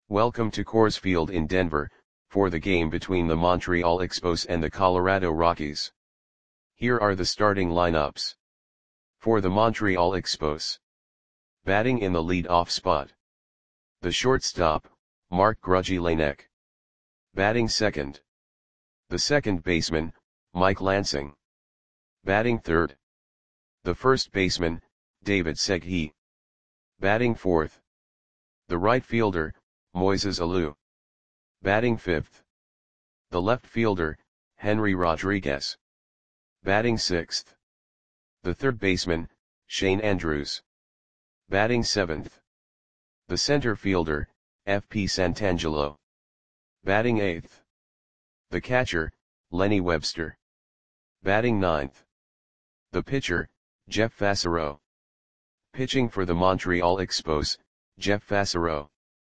Welcome to Coors Field in Denver, for the game between the Montreal Expos and the Colorado Rockies. Here are the starting lineups. For the Montreal Expos. Batting in the lead-off spot. The shortstop, Marc Grudzielanek. Batting second. The second baseman, Mike Lansing. Batting third. The first baseman, David Segui. Batting fourth. The right fielder, Moises Alou. Batting fifth. The left fielder, Henry Rodriguez. Batting sixth. The third baseman, Shane Andrews. Batting seventh. The center fielder, F.P. Santangelo. Batting eighth. The catcher, Lenny Webster. Batting ninth. The pitcher, Jeff Fassero. Pitching for the Montreal Expos, Jeff Fassero.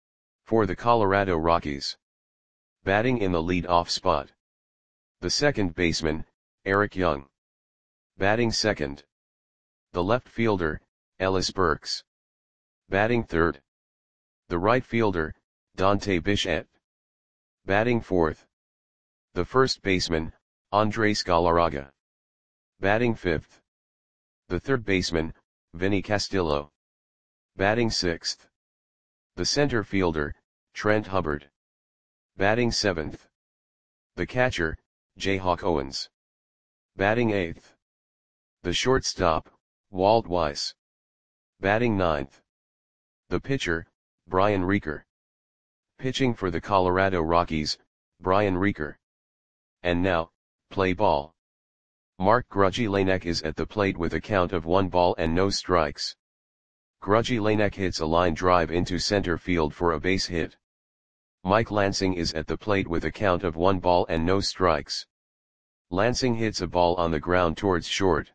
For the Colorado Rockies. Batting in the lead-off spot. The second baseman, Eric Young. Batting second. The left fielder, Ellis Burks. Batting third. The right fielder, Dante Bichette. Batting fourth. The first baseman, Andres Galarraga. Batting fifth. The third baseman, Vinny Castillo. Batting sixth. The center fielder, Trent Hubbard. Batting seventh. The catcher, Jayhawk Owens. Batting eighth. The shortstop, Walt Weiss. Batting ninth. The pitcher, Brian Reeker. Pitching for the Colorado Rockies, Brian Reeker. And now, play ball. Marc Grudzielanek is at the plate with a count of 1 ball and no strikes. Grudzielanek hits a line drive into center field for a base hit. Mike Lansing is at the plate with a count of 1 ball and no strikes. Lansing hits a ball on the ground towards short.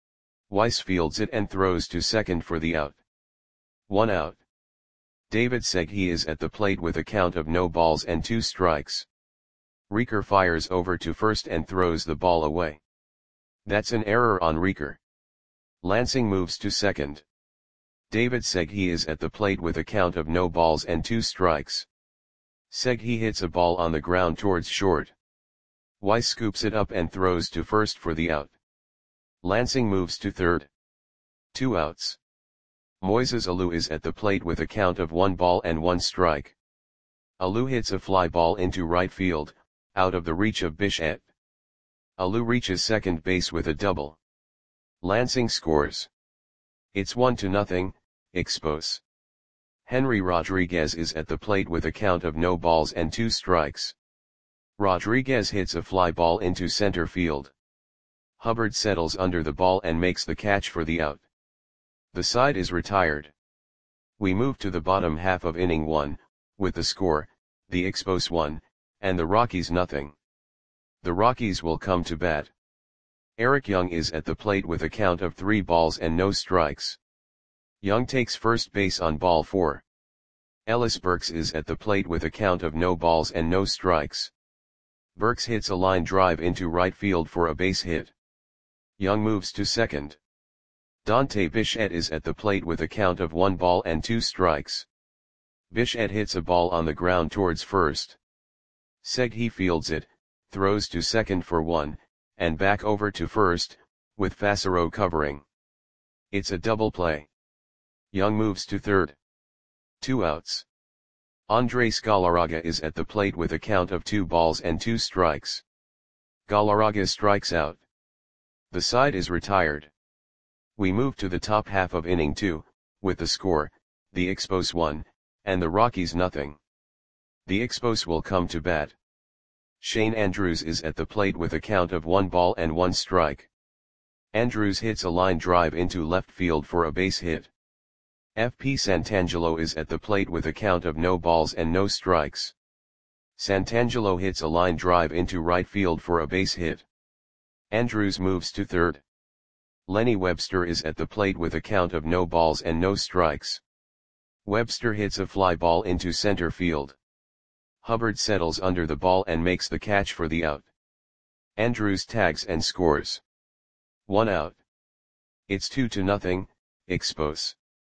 Weiss fields it and throws to second for the out. 1 out. David Segui is at the plate with a count of no balls and 2 strikes. Reeker fires over to first and throws the ball away. That's an error on Reeker. Lansing moves to second. David Segui is at the plate with a count of no balls and 2 strikes. Segui hits a ball on the ground towards short. Weiss scoops it up and throws to first for the out. Lansing moves to third. 2 outs. Moises Alou is at the plate with a count of 1 ball and 1 strike. Alou hits a fly ball into right field, out of the reach of Bichette. Alou reaches second base with a double. Lansing scores. It's 1-0, Expos. Henry Rodriguez is at the plate with a count of no balls and 2 strikes. Rodriguez hits a fly ball into center field. Hubbard settles under the ball and makes the catch for the out. The side is retired. We move to the bottom half of inning 1, with the score, the Expos 1, and the Rockies 0. The Rockies will come to bat. Eric Young is at the plate with a count of 3 balls and no strikes. Young takes first base on ball 4. Ellis Burks is at the plate with a count of no balls and no strikes. Burks hits a line drive into right field for a base hit. Young moves to second. Dante Bichette is at the plate with a count of 1 ball and 2 strikes. Bichette hits a ball on the ground towards first. Segui fields it, throws to second for 1, and back over to first, with Fassero covering. It's a double play. Young moves to third. 2 outs. Andres Galarraga is at the plate with a count of 2 balls and 2 strikes. Galarraga strikes out. The side is retired. We move to the top half of inning 2, with the score, the Expos 1, and the Rockies 0. The Expos will come to bat. Shane Andrews is at the plate with a count of 1 ball and 1 strike. Andrews hits a line drive into left field for a base hit. F.P. Santangelo is at the plate with a count of no balls and no strikes. Santangelo hits a line drive into right field for a base hit. Andrews moves to third. Lenny Webster is at the plate with a count of no balls and no strikes. Webster hits a fly ball into center field. Hubbard settles under the ball and makes the catch for the out. Andrews tags and scores. 1 out. It's 2-0, Expos.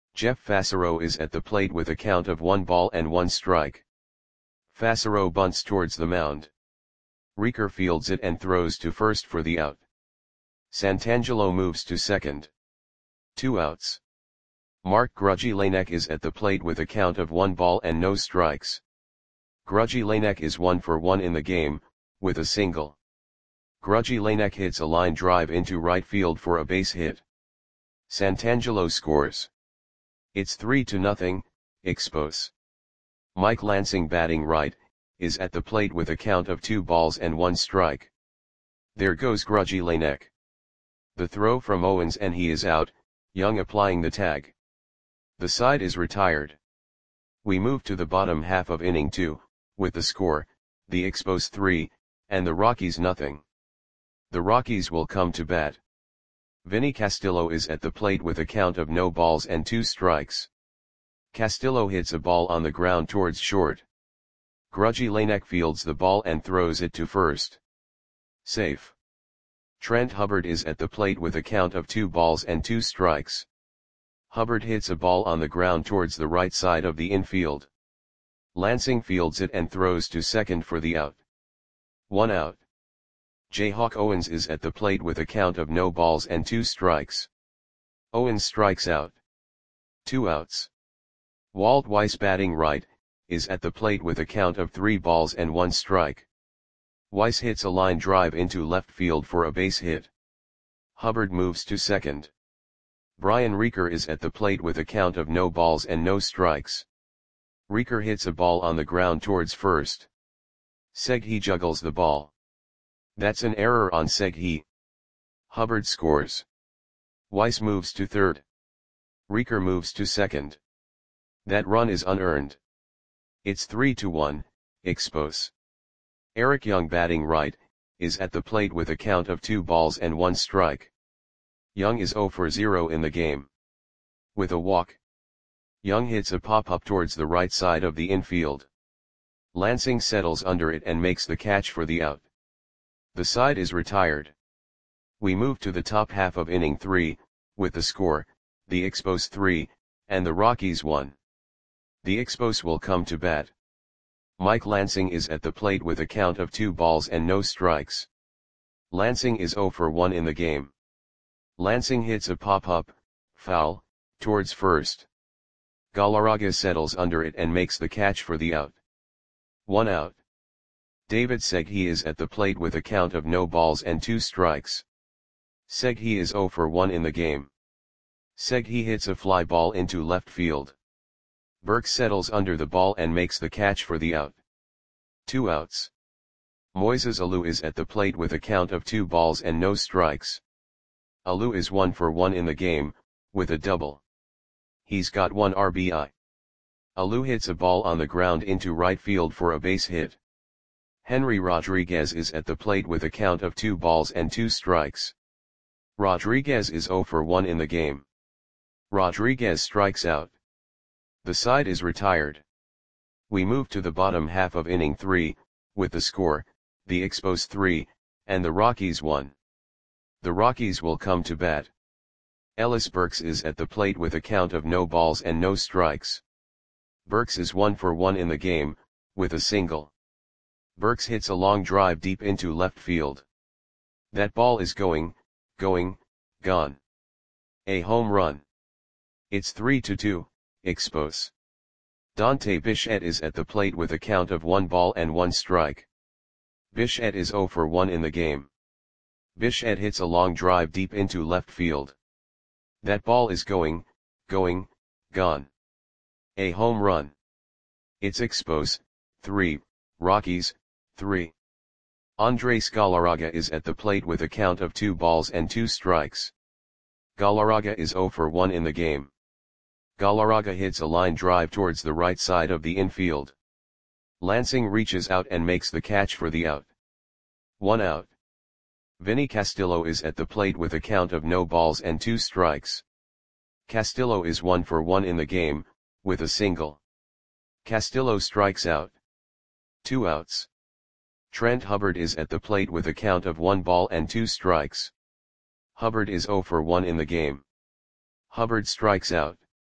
Jeff Fassero is at the plate with a count of 1 ball and 1 strike. Fassero bunts towards the mound. Rieker fields it and throws to first for the out. Santangelo moves to second. 2 outs. Mark Grudzielanek is at the plate with a count of 1 ball and no strikes. Grudzielanek is 1 for 1 in the game, with a single. Grudzielanek hits a line drive into right field for a base hit. Santangelo scores. It's 3-0, Expos. Mike Lansing batting right, is at the plate with a count of 2 balls and 1 strike. There goes Grudzielanek. The throw from Owens and he is out, Young applying the tag. The side is retired. We move to the bottom half of inning 2, with the score, the Expos 3, and the Rockies nothing. The Rockies will come to bat. Vinny Castillo is at the plate with a count of no balls and 2 strikes. Castillo hits a ball on the ground towards short. Grudzielanek fields the ball and throws it to first. Safe. Trent Hubbard is at the plate with a count of 2 balls and 2 strikes. Hubbard hits a ball on the ground towards the right side of the infield. Lansing fields it and throws to second for the out. 1 out. Jayhawk Owens is at the plate with a count of no balls and 2 strikes. Owens strikes out. 2 outs. Walt Weiss batting right, is at the plate with a count of 3 balls and 1 strike. Weiss hits a line drive into left field for a base hit. Hubbard moves to second. Brian Rieker is at the plate with a count of no balls and no strikes. Rieker hits a ball on the ground towards first. Seghi juggles the ball. That's an error on Seghi. Hubbard scores. Weiss moves to third. Rieker moves to second. That run is unearned. It's 3-1, Expos. Eric Young batting right, is at the plate with a count of 2 balls and 1 strike. Young is 0 for 0 in the game. With a walk. Young hits a pop-up towards the right side of the infield. Lansing settles under it and makes the catch for the out. The side is retired. We move to the top half of inning 3, with the score, the Expos 3, and the Rockies 1. The Expos will come to bat. Mike Lansing is at the plate with a count of 2 balls and no strikes. Lansing is 0 for 1 in the game. Lansing hits a pop-up, foul, towards first. Galarraga settles under it and makes the catch for the out. 1 out. David Seghi is at the plate with a count of no balls and 2 strikes. Seghi is 0 for 1 in the game. Seghi hits a fly ball into left field. Burke settles under the ball and makes the catch for the out. 2 outs. Moises Alou is at the plate with a count of 2 balls and no strikes. Alou is 1 for 1 in the game, with a double. He's got 1 RBI. Alou hits a ball on the ground into right field for a base hit. Henry Rodriguez is at the plate with a count of 2 balls and 2 strikes. Rodriguez is 0 for 1 in the game. Rodriguez strikes out. The side is retired. We move to the bottom half of inning 3, with the score, the Expos 3, and the Rockies 1. The Rockies will come to bat. Ellis Burks is at the plate with a count of no balls and no strikes. Burks is 1 for 1 in the game, with a single. Burks hits a long drive deep into left field. That ball is going, gone. A home run. It's 3-2, Expos. Dante Bichette is at the plate with a count of 1 ball and 1 strike. Bichette is 0 for 1 in the game. Bichette hits a long drive deep into left field. That ball is going, gone. A home run. It's Expos, 3, Rockies, 3. Andres Galarraga is at the plate with a count of 2 balls and 2 strikes. Galarraga is 0 for 1 in the game. Galarraga hits a line drive towards the right side of the infield. Lansing reaches out and makes the catch for the out. 1 out. Vinny Castillo is at the plate with a count of no balls and 2 strikes. Castillo is 1 for 1 in the game, with a single. Castillo strikes out. 2 outs. Trent Hubbard is at the plate with a count of 1 ball and 2 strikes. Hubbard is 0 for 1 in the game. Hubbard strikes out.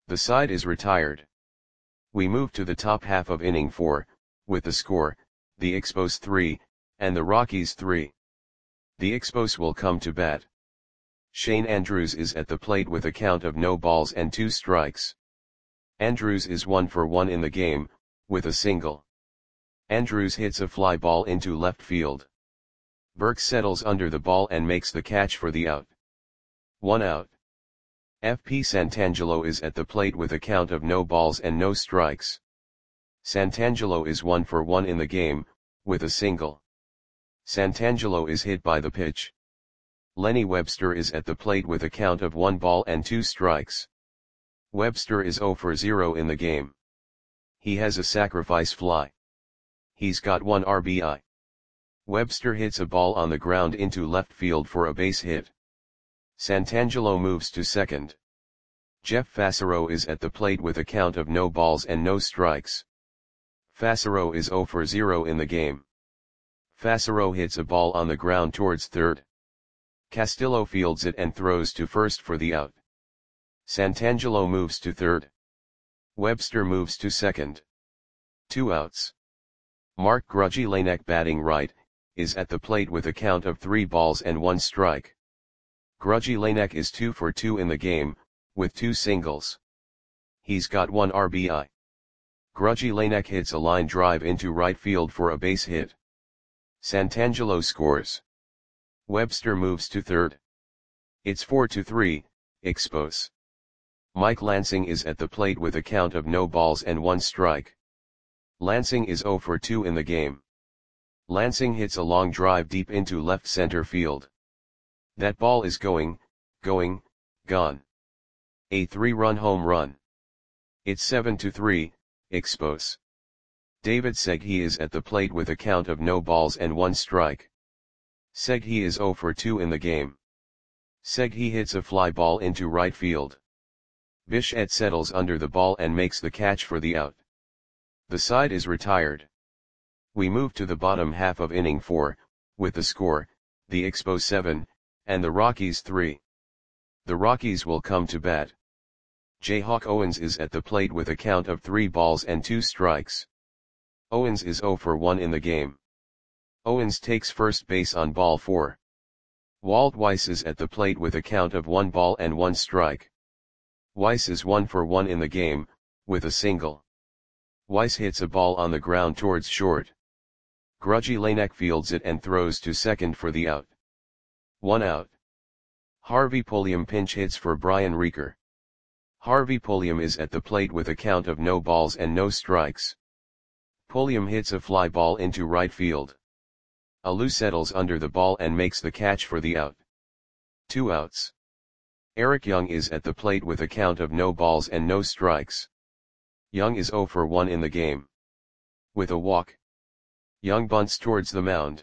The side is retired. We move to the top half of inning 4, with the score, the Expos 3, and the Rockies 3. The Expos will come to bat. Shane Andrews is at the plate with a count of no balls and 2 strikes. Andrews is 1 for 1 in the game, with a single. Andrews hits a fly ball into left field. Burks settles under the ball and makes the catch for the out. 1 out. FP Santangelo is at the plate with a count of no balls and no strikes. Santangelo is 1 for 1 in the game, with a single. Santangelo is hit by the pitch. Lenny Webster is at the plate with a count of 1 ball and 2 strikes. Webster is 0 for 0 in the game. He has a sacrifice fly. He's got 1 RBI. Webster hits a ball on the ground into left field for a base hit. Santangelo moves to second. Jeff Fassero is at the plate with a count of no balls and no strikes. Fassero is 0 for 0 in the game. Fassero hits a ball on the ground towards third. Castillo fields it and throws to first for the out. Santangelo moves to third. Webster moves to second. 2 outs. Mark Grudzielanek, batting right, is at the plate with a count of 3 balls and 1 strike. Grudzielanek is 2 for 2 in the game, with 2 singles. He's got 1 RBI. Grudzielanek hits a line drive into right field for a base hit. Santangelo scores. Webster moves to third. It's 4-3, Expos. Mike Lansing is at the plate with a count of no balls and 1 strike. Lansing is 0 for 2 in the game. Lansing hits a long drive deep into left center field. That ball is gone. A 3-run home run. It's 7-3, Expos. David Segui is at the plate with a count of no balls and 1 strike. Segui is 0 for 2 in the game. Segui hits a fly ball into right field. Bichette settles under the ball and makes the catch for the out. The side is retired. We move to the bottom half of inning 4, with the score, the Expos 7, and the Rockies 3. The Rockies will come to bat. Jayhawk Owens is at the plate with a count of 3 balls and 2 strikes. Owens is 0 for 1 in the game. Owens takes first base on ball 4. Walt Weiss is at the plate with a count of 1 ball and 1 strike. Weiss is 1 for 1 in the game, with a single. Weiss hits a ball on the ground towards short. Grudzielanek fields it and throws to second for the out. 1 out. Harvey Pulliam pinch hits for Brian Reeker. Harvey Pulliam is at the plate with a count of no balls and no strikes. Pulliam hits a fly ball into right field. Alou settles under the ball and makes the catch for the out. 2 outs. Eric Young is at the plate with a count of no balls and no strikes. Young is 0 for 1 in the game. With a walk. Young bunts towards the mound.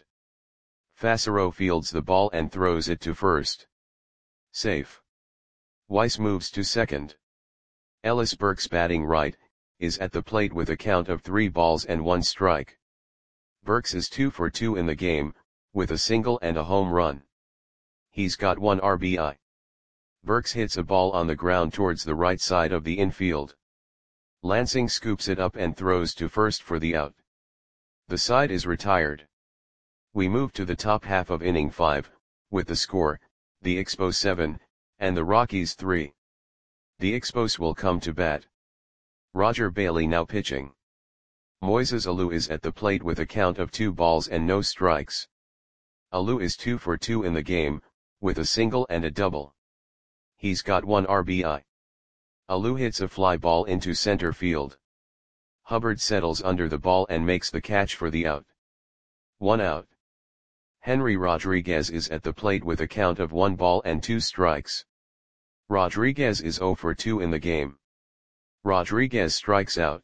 Fassero fields the ball and throws it to first. Safe. Weiss moves to second. Ellis Burks, batting right, is at the plate with a count of 3 balls and 1 strike. Burks is 2 for 2 in the game, with a single and a home run. He's got 1 RBI. Burks hits a ball on the ground towards the right side of the infield. Lansing scoops it up and throws to first for the out. The side is retired. We move to the top half of inning 5, with the score, the Expos 7, and the Rockies 3. The Expos will come to bat. Roger Bailey now pitching. Moises Alou is at the plate with a count of 2 balls and no strikes. Alou is 2 for 2 in the game, with a single and a double. He's got 1 RBI. Alou hits a fly ball into center field. Hubbard settles under the ball and makes the catch for the out. 1 out. Henry Rodriguez is at the plate with a count of 1 ball and 2 strikes. Rodriguez is 0 for 2 in the game. Rodriguez strikes out.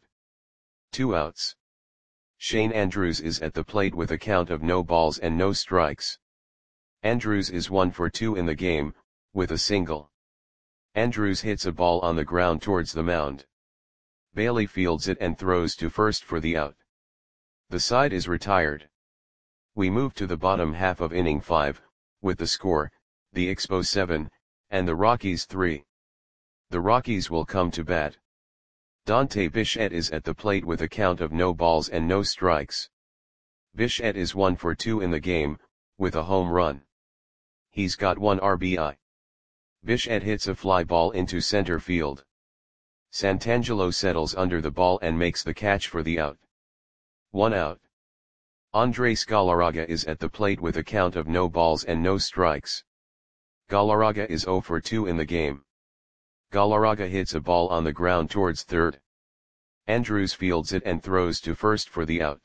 2 outs. Shane Andrews is at the plate with a count of no balls and no strikes. Andrews is 1 for 2 in the game, with a single. Andrews hits a ball on the ground towards the mound. Bailey fields it and throws to first for the out. The side is retired. We move to the bottom half of inning 5, with the score, the Expos 7, and the Rockies 3. The Rockies will come to bat. Dante Bichette is at the plate with a count of no balls and no strikes. Bichette is 1 for 2 in the game, with a home run. He's got 1 RBI. Bichette hits a fly ball into center field. Santangelo settles under the ball and makes the catch for the out. 1 out. Andres Galarraga is at the plate with a count of no balls and no strikes. Galarraga is 0 for 2 in the game. Galarraga hits a ball on the ground towards third. Andrews fields it and throws to first for the out.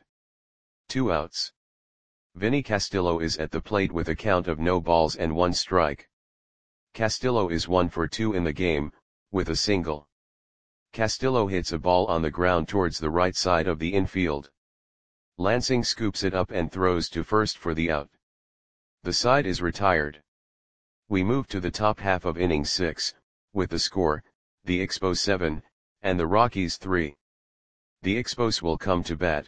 2 outs. Vinny Castillo is at the plate with a count of no balls and 1 strike. Castillo is 1 for 2 in the game, with a single. Castillo hits a ball on the ground towards the right side of the infield. Lansing scoops it up and throws to first for the out. The side is retired. We move to the top half of inning 6, with the score, the Expos 7, and the Rockies 3. The Expos will come to bat.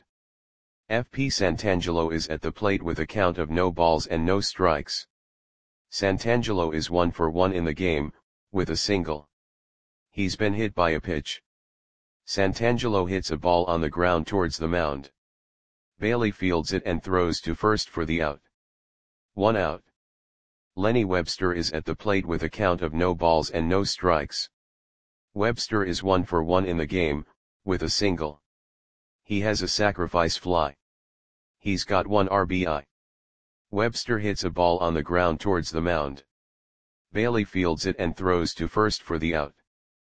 FP Santangelo is at the plate with a count of no balls and no strikes. Santangelo is 1 for 1 in the game, with a single. He's been hit by a pitch. Santangelo hits a ball on the ground towards the mound. Bailey fields it and throws to first for the out. 1 out. Lenny Webster is at the plate with a count of no balls and no strikes. Webster is 1 for 1 in the game, with a single. He has a sacrifice fly. He's got 1 RBI. Webster hits a ball on the ground towards the mound. Bailey fields it and throws to first for the out.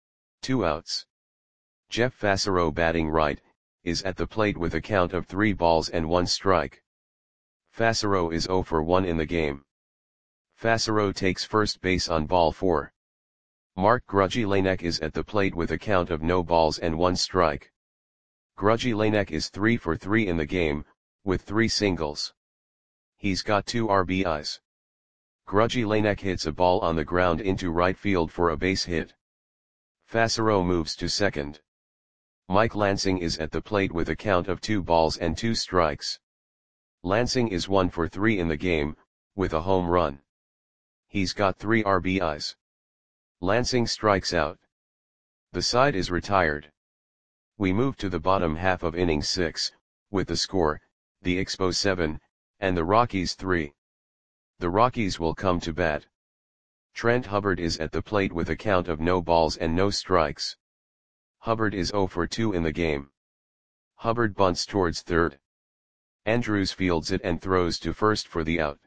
2 outs. Jeff Fassero, batting right, is at the plate with a count of 3 balls and 1 strike. Fassero is 0 for 1 in the game. Fassero takes first base on ball 4. Mark Grudzielanek is at the plate with a count of no balls and 1 strike. Grudzielanek is 3 for 3 in the game, with 3 singles. He's got 2 RBIs. Grudzielanek hits a ball on the ground into right field for a base hit. Fassero moves to second. Mike Lansing is at the plate with a count of 2 balls and 2 strikes. Lansing is 1 for 3 in the game, with a home run. He's got 3 RBIs. Lansing strikes out. The side is retired. We move to the bottom half of inning 6, with the score, the Expos 7, and the Rockies 3. The Rockies will come to bat. Trent Hubbard is at the plate with a count of no balls and no strikes. Hubbard is 0 for 2 in the game. Hubbard bunts towards third. Andrews fields it and throws to first for the out.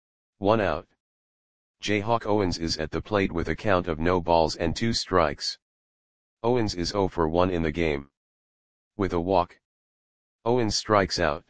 1 out. Jayhawk Owens is at the plate with a count of no balls and 2 strikes. Owens is 0 for 1 in the game. With a walk. Owens strikes out.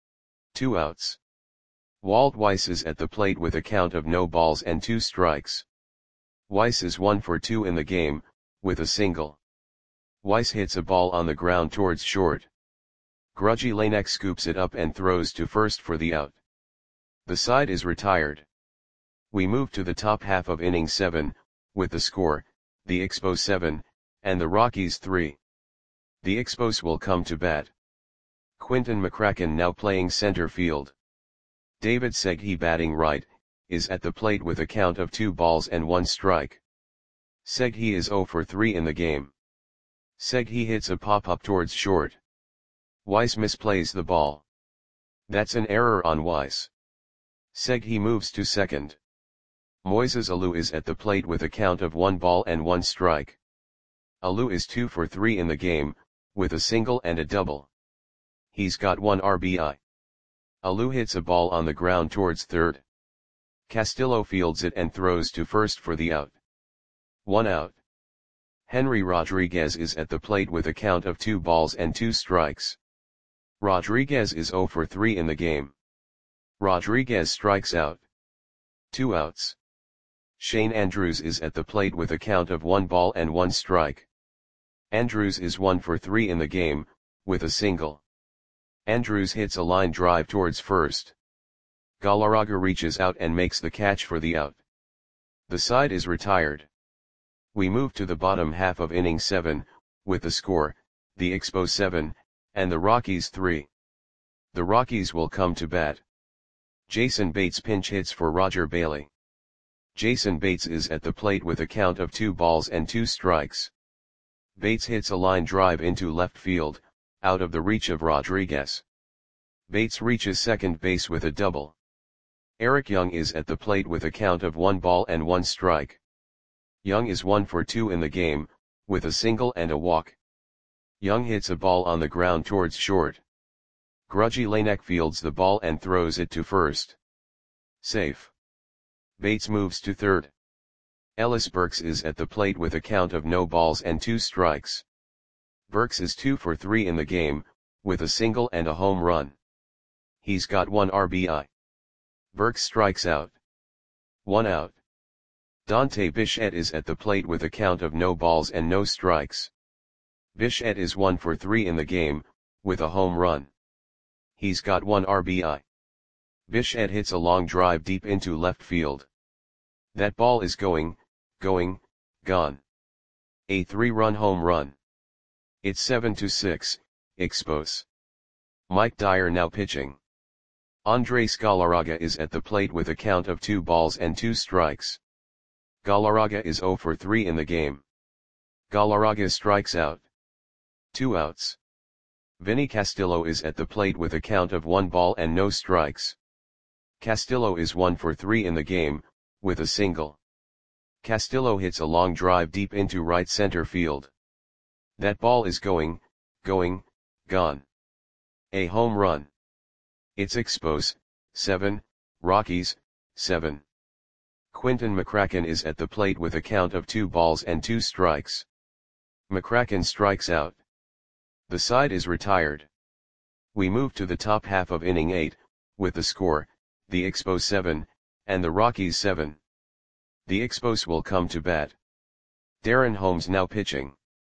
2 outs. Walt Weiss is at the plate with a count of no balls and 2 strikes. Weiss is 1 for 2 in the game, with a single. Weiss hits a ball on the ground towards short. Grudzielanek scoops it up and throws to first for the out. The side is retired. We move to the top half of inning 7, with the score, the Expos 7, and the Rockies 3. The Expos will come to bat. Quinton McCracken now playing center field. David Seghi, batting right, is at the plate with a count of 2 balls and 1 strike. Seghi is 0 for 3 in the game. Seghi hits a pop-up towards short. Weiss misplays the ball. That's an error on Weiss. Seghi moves to second. Moises Alou is at the plate with a count of 1 ball and 1 strike. Alou is 2 for 3 in the game, with a single and a double. He's got 1 RBI. Alou hits a ball on the ground towards third. Castillo fields it and throws to first for the out. 1 out. Henry Rodriguez is at the plate with a count of 2 balls and 2 strikes. Rodriguez is 0 for 3 in the game. Rodriguez strikes out. 2 outs. Shane Andrews is at the plate with a count of 1 ball and 1 strike. Andrews is 1 for 3 in the game, with a single. Andrews hits a line drive towards first. Galarraga reaches out and makes the catch for the out. The side is retired. We move to the bottom half of inning 7, with the score, the Expos 7, and the Rockies 3. The Rockies will come to bat. Jason Bates pinch hits for Roger Bailey. Jason Bates is at the plate with a count of 2 balls and 2 strikes. Bates hits a line drive into left field, out of the reach of Rodriguez. Bates reaches second base with a double. Eric Young is at the plate with a count of 1 ball and 1 strike. Young is 1 for 2 in the game, with a single and a walk. Young hits a ball on the ground towards short. Grudgy Lanek fields the ball and throws it to first. Safe. Bates moves to third. Ellis Burks is at the plate with a count of no balls and 2 strikes. Burks is 2 for 3 in the game, with a single and a home run. He's got 1 RBI. Burks strikes out. 1 out. Dante Bichette is at the plate with a count of no balls and no strikes. Bichette is 1 for 3 in the game, with a home run. He's got 1 RBI. Bichette hits a long drive deep into left field. That ball is going, gone. A 3-run home run. It's 7-6, Expos. Mike Dyer now pitching. Andres Galarraga is at the plate with a count of 2 balls and 2 strikes. Galarraga is 0 for 3 in the game. Galarraga strikes out. 2 outs. Vinny Castillo is at the plate with a count of 1 ball and no strikes. Castillo is 1 for 3 in the game, with a single. Castillo hits a long drive deep into right center field. That ball is going, gone. A home run. It's Expos, 7, Rockies, 7. Quinton McCracken is at the plate with a count of 2 balls and 2 strikes. McCracken strikes out. The side is retired. We move to the top half of inning 8, with the score, the Expos 7, and the Rockies 7. The Expos will come to bat. Darren Holmes now pitching.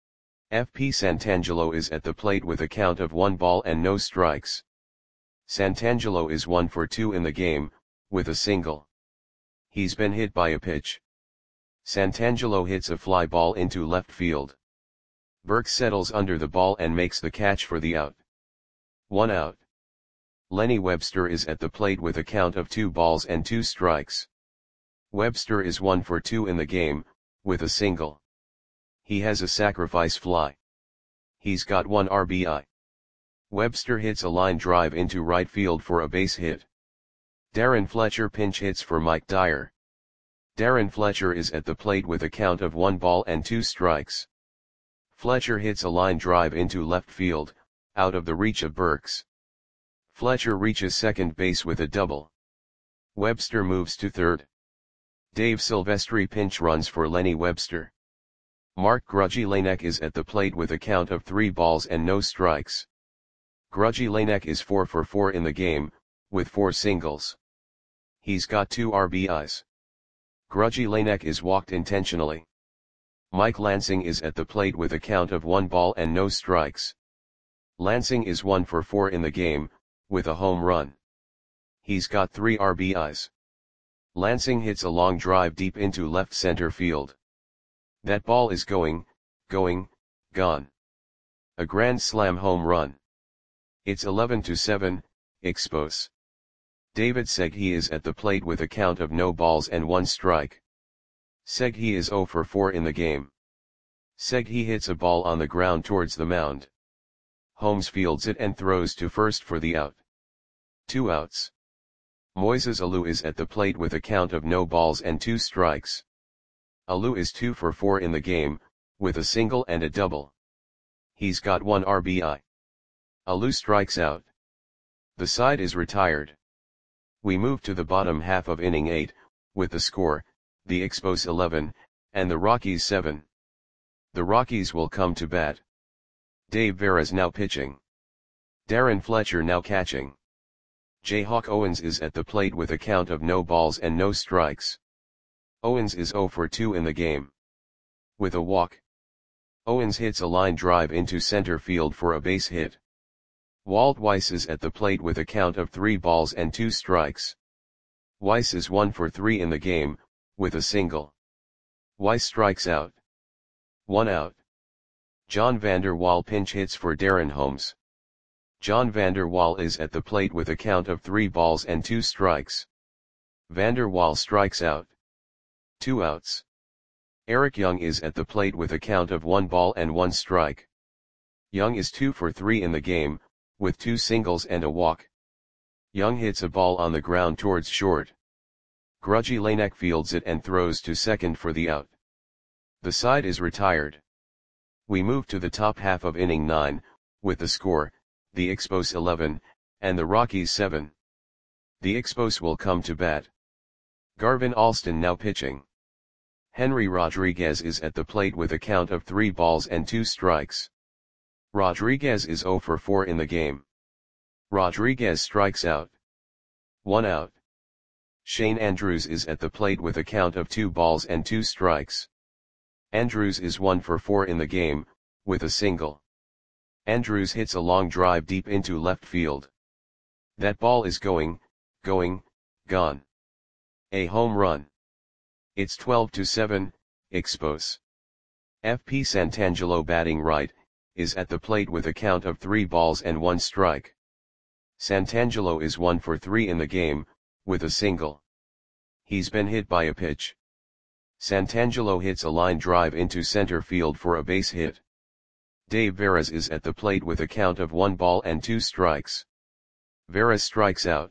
FP Santangelo is at the plate with a count of 1 ball and no strikes. Santangelo is 1 for 2 in the game, with a single. He's been hit by a pitch. Santangelo hits a fly ball into left field. Burks settles under the ball and makes the catch for the out. 1 out. Lenny Webster is at the plate with a count of 2 balls and 2 strikes. Webster is 1 for 2 in the game, with a single. He has a sacrifice fly. He's got 1 RBI. Webster hits a line drive into right field for a base hit. Darren Fletcher pinch hits for Mike Dyer. Darren Fletcher is at the plate with a count of 1 ball and 2 strikes. Fletcher hits a line drive into left field, out of the reach of Burks. Fletcher reaches second base with a double. Webster moves to third. Dave Silvestri pinch runs for Lenny Webster. Mark Grudgy Lanek is at the plate with a count of 3 balls and no strikes. Grudgy Lanek is 4 for 4 in the game, with 4 singles. He's got 2 RBIs. Grudgy Lanek is walked intentionally. Mike Lansing is at the plate with a count of 1 ball and no strikes. Lansing is 1 for 4 in the game, with a home run. He's got 3 RBIs. Lansing hits a long drive deep into left center field. That ball is going, gone. A grand slam home run. It's 11-7, Expos. David Segui is at the plate with a count of no balls and 1 strike. Segui is 0 for 4 in the game. Segui hits a ball on the ground towards the mound. Holmes fields it and throws to first for the out. 2 outs. Moises Alou is at the plate with a count of no balls and 2 strikes. Alou is 2 for 4 in the game, with a single and a double. He's got 1 RBI. Alou strikes out. The side is retired. We move to the bottom half of inning 8, with the score, the Expos 11, and the Rockies 7. The Rockies will come to bat. Dave Veras now pitching. Darren Fletcher now catching. Jayhawk Owens is at the plate with a count of no balls and no strikes. Owens is 0 for 2 in the game. With a walk. Owens hits a line drive into center field for a base hit. Walt Weiss is at the plate with a count of 3 balls and 2 strikes. Weiss is 1 for 3 in the game, with a single. Weiss strikes out. 1 out. John Vander Wal pinch hits for Darren Holmes. John Vander Wal is at the plate with a count of 3 balls and 2 strikes. Vander Wal strikes out. 2 outs. Eric Young is at the plate with a count of 1 ball and 1 strike. Young is 2 for 3 in the game, with 2 singles and a walk. Young hits a ball on the ground towards short. Grudgy Lanek fields it and throws to second for the out. The side is retired. We move to the top half of inning 9, with the score, the Expos 11, and the Rockies 7. The Expos will come to bat. Garvin Alston now pitching. Henry Rodriguez is at the plate with a count of 3 balls and 2 strikes. Rodriguez is 0 for 4 in the game. Rodriguez strikes out. 1 out. Shane Andrews is at the plate with a count of 2 balls and 2 strikes. Andrews is 1 for 4 in the game, with a single. Andrews hits a long drive deep into left field. That ball is going, gone. A home run. It's 12-7, Expos. FP Santangelo batting right, is at the plate with a count of 3 balls and 1 strike. Santangelo is 1 for 3 in the game, with a single. He's been hit by a pitch. Santangelo hits a line drive into center field for a base hit. Dave Veras is at the plate with a count of 1 ball and 2 strikes. Veras strikes out.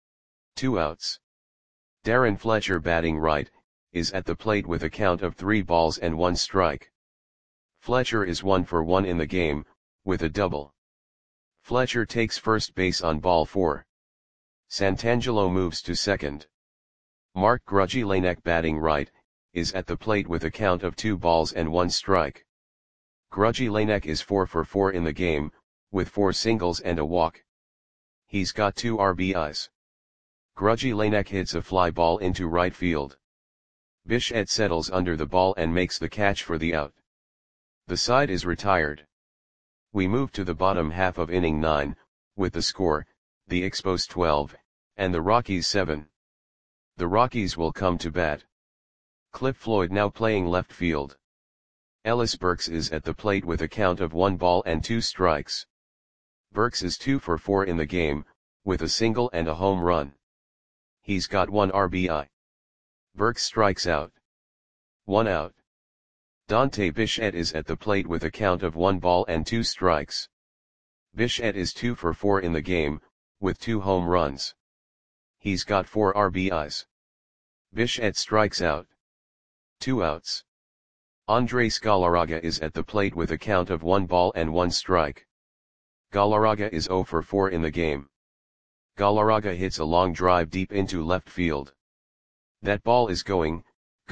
2 outs. Darren Fletcher batting right, is at the plate with a count of 3 balls and 1 strike. Fletcher is 1 for 1 in the game, with a double. Fletcher takes first base on ball 4. Santangelo moves to second. Mark Grudgy Lanek batting right, is at the plate with a count of 2 balls and 1 strike. Grudgy Lanek is 4 for 4 in the game, with 4 singles and a walk. He's got 2 RBIs. Grudgy Lanek hits a fly ball into right field. Bichette settles under the ball and makes the catch for the out. The side is retired. We move to the bottom half of inning 9, with the score, the Expos 12, and the Rockies 7. The Rockies will come to bat. Cliff Floyd now playing left field. Ellis Burks is at the plate with a count of 1 ball and 2 strikes. Burks is 2 for 4 in the game, with a single and a home run. He's got 1 RBI. Burks strikes out. 1 out. Dante Bichette is at the plate with a count of 1 ball and 2 strikes. Bichette is 2 for 4 in the game, with 2 home runs. He's got 4 RBIs. Bichette strikes out. 2 outs. Andres Galarraga is at the plate with a count of 1 ball and 1 strike. Galarraga is 0 for 4 in the game. Galarraga hits a long drive deep into left field. That ball is going,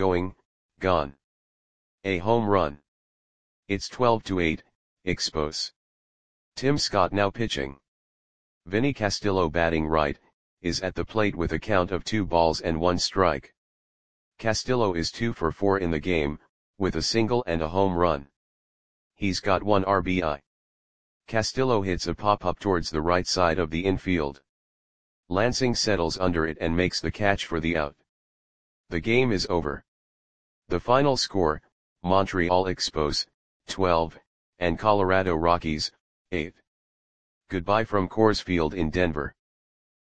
gone. A home run. It's 12-8, Expos. Tim Scott now pitching. Vinny Castillo batting right, is at the plate with a count of 2 balls and 1 strike. Castillo is 2 for 4 in the game, with a single and a home run. He's got 1 RBI. Castillo hits a pop-up towards the right side of the infield. Lansing settles under it and makes the catch for the out. The game is over. The final score, Montreal Expos, 12, and Colorado Rockies, 8. Goodbye from Coors Field in Denver.